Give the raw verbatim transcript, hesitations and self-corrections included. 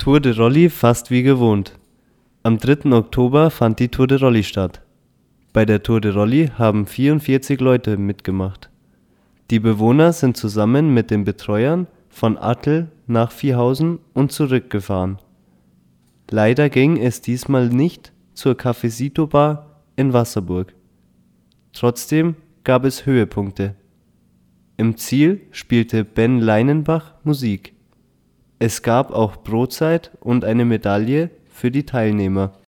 Tour de Rolli fast wie gewohnt. Am dritten Oktober fand die Tour de Rolli statt. Bei der Tour de Rolli haben vierundvierzig Leute mitgemacht. Die Bewohner sind zusammen mit den Betreuern von Attl nach Viehhausen und zurück gefahren. Leider ging es diesmal nicht zur Cafecito Bar in Wasserburg. Trotzdem gab es Höhepunkte. Im Ziel spielte Ben Leinenbach Musik. Es gab auch Brotzeit und eine Medaille für die Teilnehmer